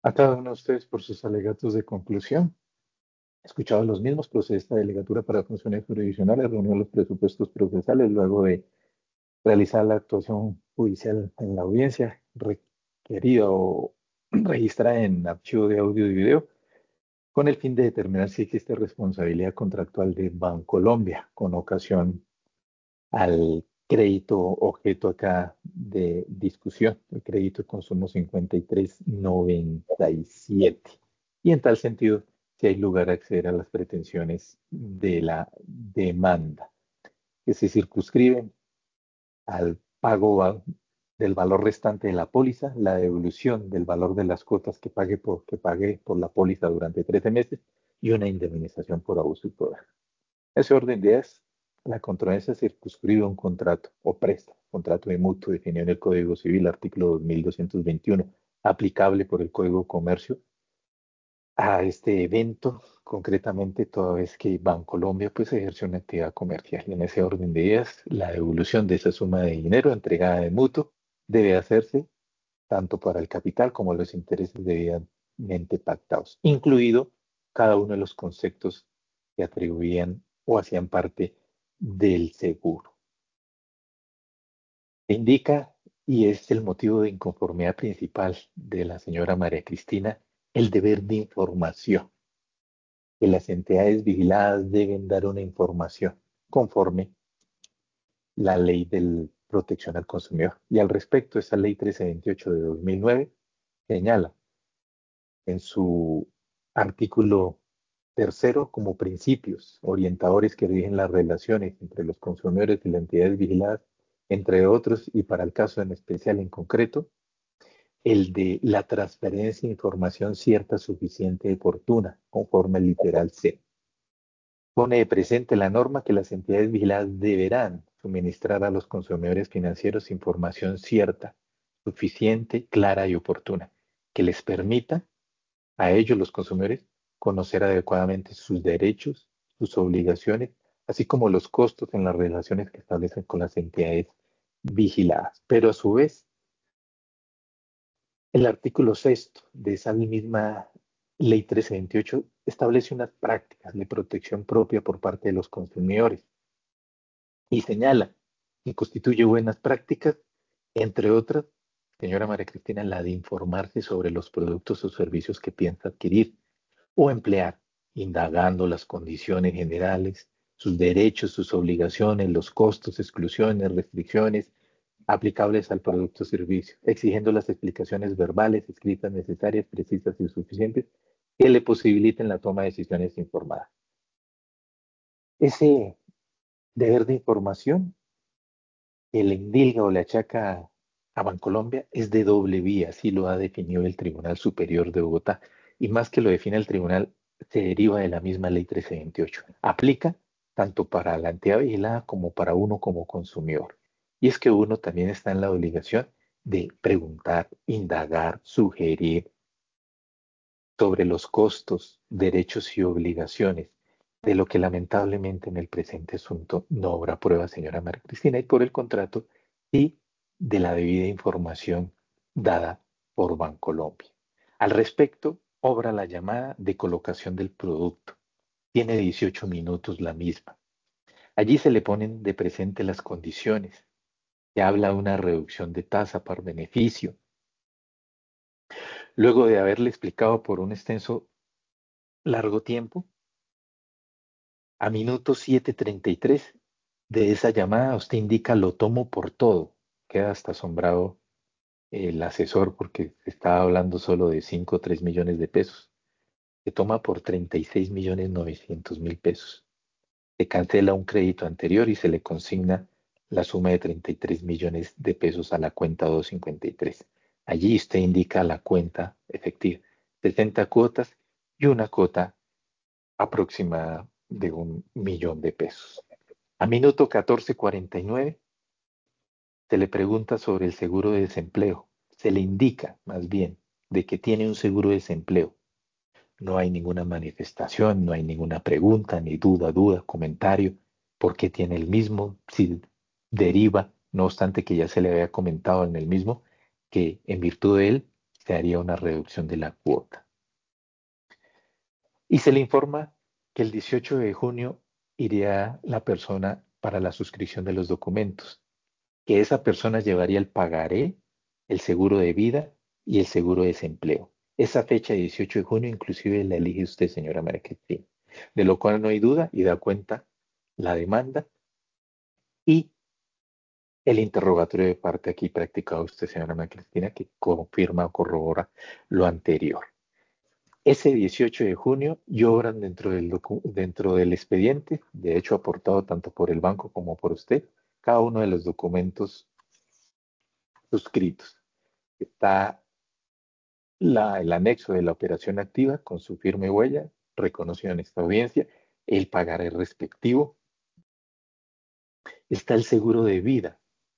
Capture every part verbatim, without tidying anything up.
A cada uno de ustedes por sus alegatos de conclusión. Escuchado los mismos, procede esta delegatura para funciones jurisdiccionales, reunió los presupuestos procesales luego de realizar la actuación judicial en la audiencia requerida o registrada en archivo de audio y video, con el fin de determinar si existe responsabilidad contractual de Bancolombia con ocasión al crédito objeto acá de discusión, el crédito de consumo cincuenta y tres noventa y siete. Y en tal sentido, si hay lugar a acceder a las pretensiones de la demanda, que se circunscriben al pago va- del valor restante de la póliza, la devolución del valor de las cuotas que pague por, que pague por la póliza durante trece meses y una indemnización por abuso y poder. Ese orden de ideas, la controversia circunscribe un contrato o presta, contrato de mutuo definido en el Código Civil, artículo dos mil doscientos veintiuno, aplicable por el Código de Comercio a este evento, concretamente toda vez que Bancolombia pues ejerce una actividad comercial. Y en ese orden de ideas, la devolución de esa suma de dinero entregada de mutuo debe hacerse tanto para el capital como los intereses debidamente pactados, incluido cada uno de los conceptos que atribuían o hacían parte del seguro. Indica, y es el motivo de inconformidad principal de la señora María Cristina, el deber de información, que las entidades vigiladas deben dar una información conforme la ley de protección al consumidor. Y al respecto, esa ley trece veintiocho de dos mil nueve señala en su artículo tercero como principios orientadores que rigen las relaciones entre los consumidores y las entidades vigiladas, entre otros, y para el caso en especial en concreto, el de la transferencia de información cierta, suficiente y oportuna, conforme al literal C. Pone de presente la norma que las entidades vigiladas deberán suministrar a los consumidores financieros información cierta, suficiente, clara y oportuna, que les permita a ellos, los consumidores, conocer adecuadamente sus derechos, sus obligaciones, así como los costos en las relaciones que establecen con las entidades vigiladas. Pero a su vez, el artículo sexto de esa misma ley trece veintiocho establece unas prácticas de protección propia por parte de los consumidores y señala que constituye buenas prácticas, entre otras, señora María Cristina, la de informarse sobre los productos o servicios que piensa adquirir o emplear, indagando las condiciones generales, sus derechos, sus obligaciones, los costos, exclusiones, restricciones aplicables al producto o servicio, exigiendo las explicaciones verbales, escritas necesarias, precisas y suficientes que le posibiliten la toma de decisiones informadas. Ese deber de información que le indilga o le achaca a Bancolombia es de doble vía, así lo ha definido el Tribunal Superior de Bogotá. Y más que lo define el tribunal, se deriva de la misma ley trece veintiocho. Aplica tanto para la entidad vigilada como para uno como consumidor. Y es que uno también está en la obligación de preguntar, indagar, sugerir sobre los costos, derechos y obligaciones, de lo que lamentablemente en el presente asunto no habrá prueba, señora María Cristina, y por el contrato y de la debida información dada por Bancolombia. Al respecto, obra la llamada de colocación del producto. Tiene dieciocho minutos la misma. Allí se le ponen de presente las condiciones. Se habla de una reducción de tasa por beneficio. Luego de haberle explicado por un extenso largo tiempo, a minuto siete treinta y tres de esa llamada, usted indica lo tomo por todo. Queda hasta asombrado el asesor porque estaba hablando solo de cinco o tres millones de pesos. Se toma por treinta y seis millones novecientos mil pesos. Se cancela un crédito anterior y se le consigna la suma de treinta y tres millones de pesos a la cuenta doscientos cincuenta y tres. Allí usted indica la cuenta efectiva, sesenta cuotas y una cuota aproximada de un millón de pesos. A minuto catorce cuarenta y nueve se le pregunta sobre el seguro de desempleo. Se le indica, más bien, de que tiene un seguro de desempleo. No hay ninguna manifestación, no hay ninguna pregunta, ni duda, duda, comentario, por qué tiene el mismo, si deriva, no obstante que ya se le había comentado en el mismo, que en virtud de él se haría una reducción de la cuota. Y se le informa que el dieciocho de junio iría la persona para la suscripción de los documentos, que esa persona llevaría el pagaré, el seguro de vida y el seguro de desempleo. Esa fecha, dieciocho de junio, inclusive la elige usted, señora María Cristina, de lo cual no hay duda y da cuenta la demanda y el interrogatorio de parte aquí practicado usted, señora María Cristina, que confirma o corrobora lo anterior. Ese dieciocho de junio y obran dentro del, docu- dentro del expediente, de hecho aportado tanto por el banco como por usted, cada uno de los documentos suscritos. Está la- el anexo de la operación activa con su firma y huella, reconocido en esta audiencia, el pagaré respectivo. Está el seguro de vida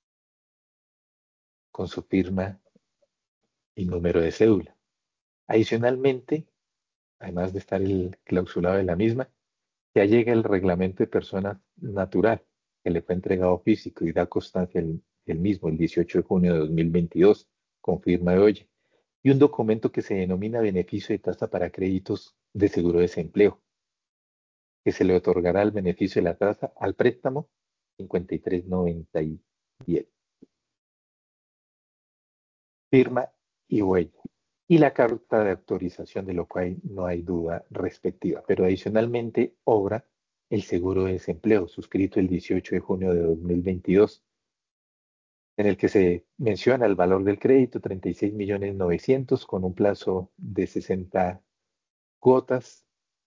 con su firma y número de cédula. Adicionalmente, además de estar el clausulado de la misma, ya llega el reglamento de persona natural que le fue entregado físico y da constancia el, el mismo el dieciocho de junio de dos mil veintidós con firma de Oye, y un documento que se denomina beneficio de tasa para créditos de seguro de desempleo, que se le otorgará el beneficio de la tasa al préstamo cincuenta y tres noventa y diez. Firma y huella. Y la carta de autorización, de lo cual no hay duda respectiva. Pero adicionalmente obra el seguro de desempleo, suscrito el dieciocho de junio de dos mil veintidós, en el que se menciona el valor del crédito, treinta y seis millones novecientos, con un plazo de sesenta cuotas,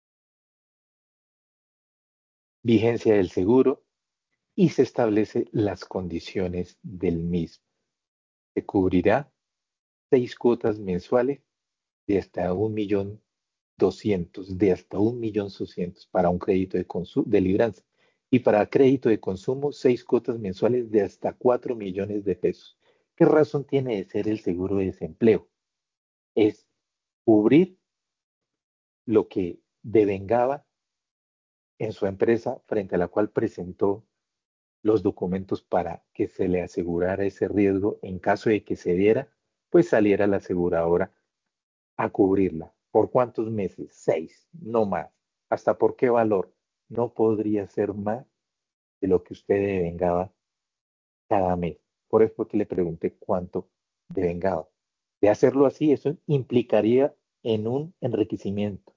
vigencia del seguro, y se establece las condiciones del mismo. Se cubrirá seis cuotas mensuales de hasta un millón doscientos, de hasta un millón doscientos para un crédito de, consu- de libranza. Y para crédito de consumo, seis cuotas mensuales de hasta cuatro millones de pesos. ¿Qué razón tiene de ser el seguro de desempleo? Es cubrir lo que devengaba en su empresa frente a la cual presentó los documentos para que se le asegurara ese riesgo en caso de que se diera, pues saliera la aseguradora a cubrirla. ¿Por cuántos meses? Seis, no más. ¿Hasta por qué valor? No podría ser más de lo que usted devengaba cada mes. Por eso fue que le pregunté cuánto devengaba. De hacerlo así, eso implicaría en un enriquecimiento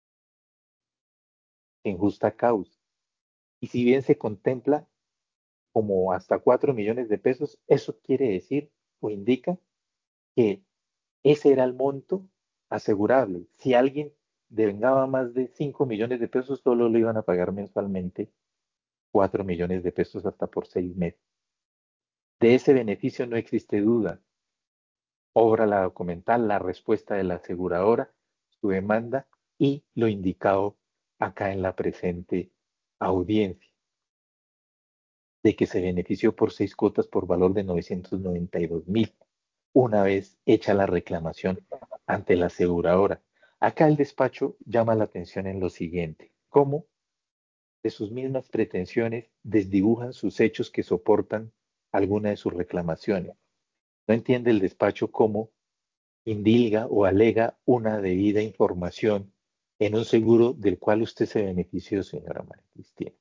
en justa causa. Y si bien se contempla como hasta cuatro millones de pesos, eso quiere decir o indica que ese era el monto asegurable. Si alguien devengaba más de cinco millones de pesos, solo le iban a pagar mensualmente cuatro millones de pesos hasta por seis meses. De ese beneficio no existe duda. Obra la documental, la respuesta de la aseguradora, su demanda y lo indicado acá en la presente audiencia, de que se benefició por seis cuotas por valor de novecientos noventa y dos mil, una vez hecha la reclamación ante la aseguradora. Acá el despacho llama la atención en lo siguiente: cómo de sus mismas pretensiones desdibujan sus hechos que soportan alguna de sus reclamaciones. No entiende el despacho cómo indilga o alega una debida información en un seguro del cual usted se benefició, señora María Cristina,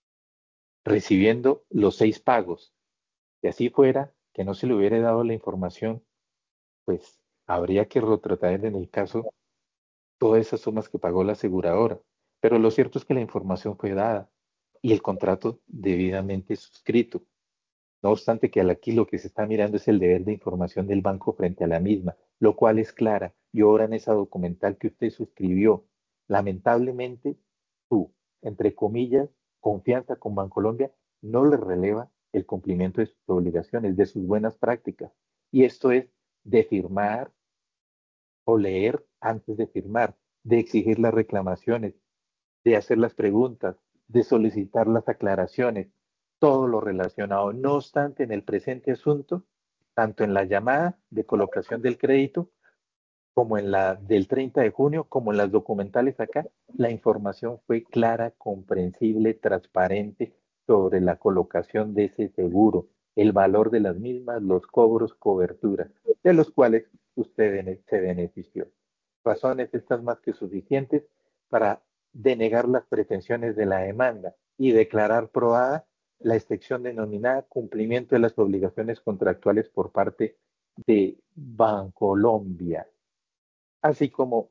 recibiendo los seis pagos. Si así fuera, que no se le hubiera dado la información, pues habría que retrotraer en el caso todas esas sumas que pagó la aseguradora. Pero lo cierto es que la información fue dada y el contrato debidamente suscrito. No obstante que aquí lo que se está mirando es el deber de información del banco frente a la misma, lo cual es clara y obra en esa documental que usted suscribió. Lamentablemente, su, entre comillas, confianza con Bancolombia no le releva el cumplimiento de sus obligaciones, de sus buenas prácticas. Y esto es de firmar o leer antes de firmar, de exigir las reclamaciones, de hacer las preguntas, de solicitar las aclaraciones, todo lo relacionado. No obstante, en el presente asunto, tanto en la llamada de colocación del crédito como en la del treinta de junio, como en las documentales acá, la información fue clara, comprensible, transparente sobre la colocación de ese seguro, el valor de las mismas, los cobros, cobertura, de los cuales usted se benefició. Razones estas más que suficientes para denegar las pretensiones de la demanda y declarar probada la excepción denominada cumplimiento de las obligaciones contractuales por parte de Bancolombia, así como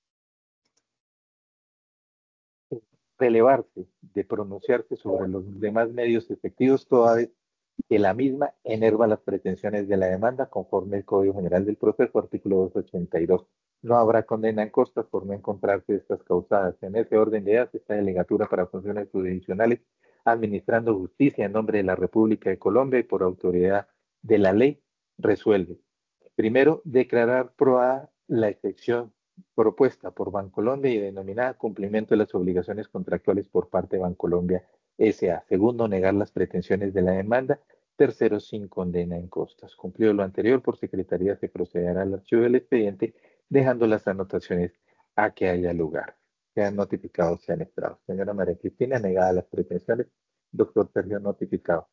relevarse de pronunciarse sobre los demás medios efectivos toda vez que la misma enerva las pretensiones de la demanda conforme el Código General del Proceso, artículo doscientos ochenta y dos. No habrá condena en costas por no encontrarse estas causadas. En ese orden de ideas, esta delegatura para funciones jurisdiccionales, administrando justicia en nombre de la República de Colombia y por autoridad de la ley, resuelve. Primero, declarar probada la excepción propuesta por Bancolombia y denominada cumplimiento de las obligaciones contractuales por parte de Bancolombia S A. Segundo, negar las pretensiones de la demanda. Tercero, sin condena en costas. Cumplido lo anterior, por Secretaría se procederá al archivo del expediente, dejando las anotaciones a que haya lugar. Sean notificados, sean entrados. Señora María Cristina, negada las pretensiones. Doctor Sergio, notificado.